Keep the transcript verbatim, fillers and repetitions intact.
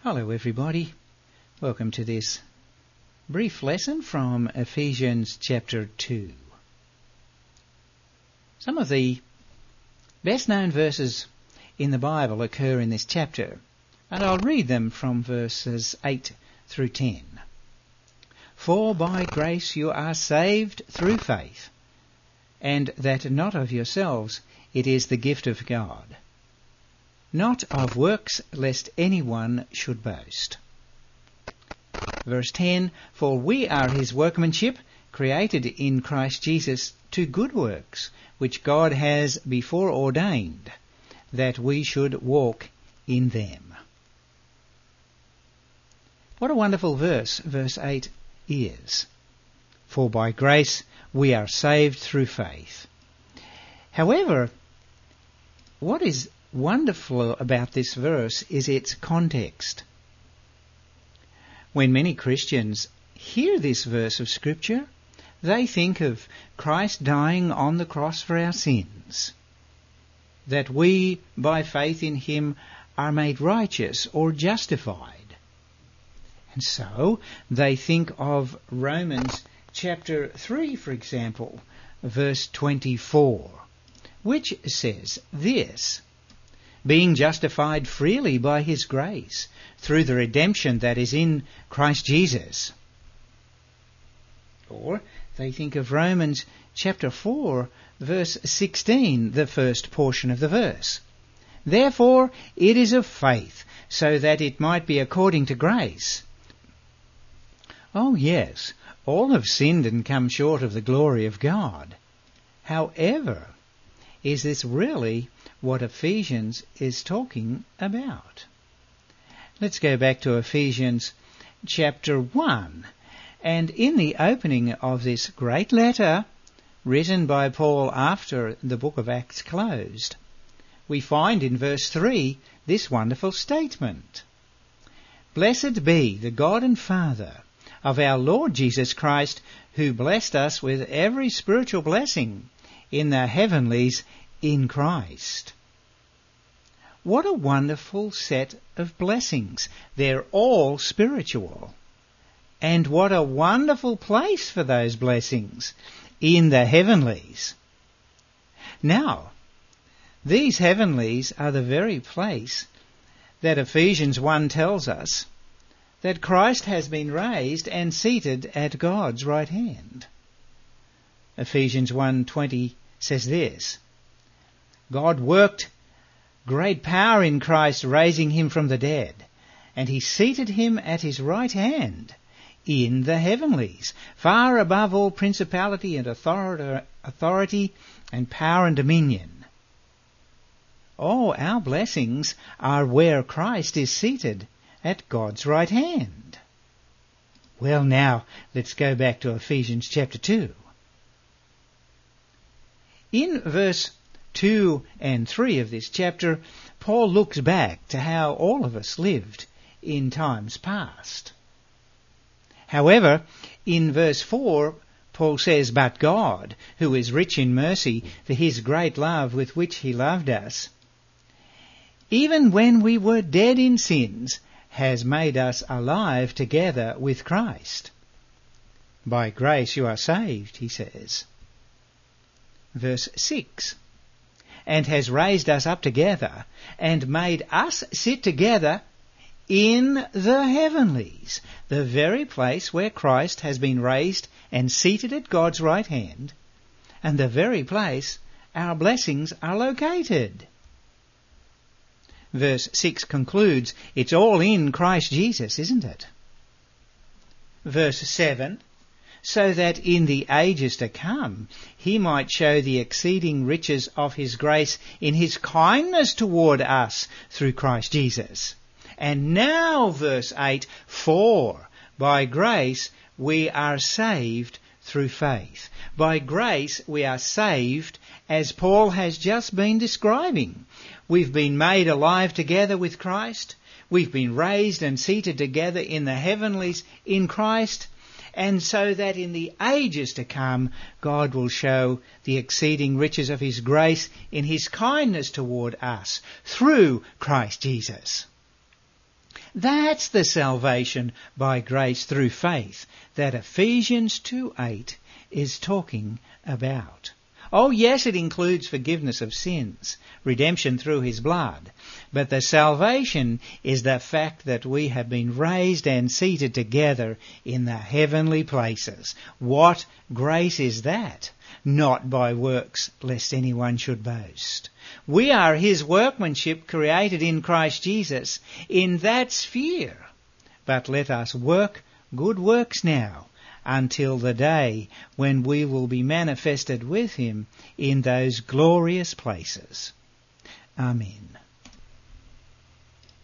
Hello everybody, welcome to this brief lesson from Ephesians chapter two. Some of the best known verses in the Bible occur in this chapter, and I'll read them from verses eight through ten. For by grace you are saved through faith, and that not of yourselves, it is the gift of God. Not of works, lest anyone should boast. Verse ten, For we are his workmanship, created in Christ Jesus to good works, which God has before ordained, that we should walk in them. What a wonderful verse, verse eight is. For by grace we are saved through faith. However, what is wonderful about this verse is its context. When many Christians hear this verse of Scripture, they think of Christ dying on the cross for our sins, that we, by faith in him, are made righteous or justified. And so they think of Romans chapter three, for example, verse twenty-four, which says this: being justified freely by his grace, through the redemption that is in Christ Jesus. Or they think of Romans chapter four, verse sixteen, the first portion of the verse. Therefore it is of faith, so that it might be according to grace. Oh yes, all have sinned and come short of the glory of God. However, is this really what Ephesians is talking about? Let's go back to Ephesians chapter one. And in the opening of this great letter, written by Paul after the book of Acts closed, we find in verse three this wonderful statement: Blessed be the God and Father of our Lord Jesus Christ, who blessed us with every spiritual blessing in the heavenlies in Christ. What a wonderful set of blessings. They're all spiritual. And what a wonderful place for those blessings, in the heavenlies. Now, these heavenlies are the very place that Ephesians one tells us that Christ has been raised and seated at God's right hand. Ephesians one twenty says this: God worked great power in Christ, raising him from the dead, and he seated him at his right hand in the heavenlies, far above all principality and authority and power and dominion. All our blessings are where Christ is seated at God's right hand. Well, now let's go back to Ephesians chapter two. In verse two and three of this chapter, Paul looks back to how all of us lived in times past. However, in verse four, Paul says, But God, who is rich in mercy, for his great love with which he loved us, even when we were dead in sins, has made us alive together with Christ. By grace you are saved, he says. Verse six, and has raised us up together and made us sit together in the heavenlies, the very place where Christ has been raised and seated at God's right hand, and the very place our blessings are located. Verse six concludes, it's all in Christ Jesus, isn't it? Verse seven, so that in the ages to come he might show the exceeding riches of his grace in his kindness toward us through Christ Jesus. And now, verse eight, for by grace we are saved through faith. By grace we are saved, as Paul has just been describing. We've been made alive together with Christ. We've been raised and seated together in the heavenlies in Christ. And so that in the ages to come, God will show the exceeding riches of his grace in his kindness toward us through Christ Jesus. That's the salvation by grace through faith that Ephesians two eight is talking about. Oh yes, it includes forgiveness of sins, redemption through his blood, but the salvation is the fact that we have been raised and seated together in the heavenly places. What grace is that? Not by works, lest anyone should boast. We are his workmanship, created in Christ Jesus in that sphere. But let us work good works now, until the day when we will be manifested with him in those glorious places. Amen.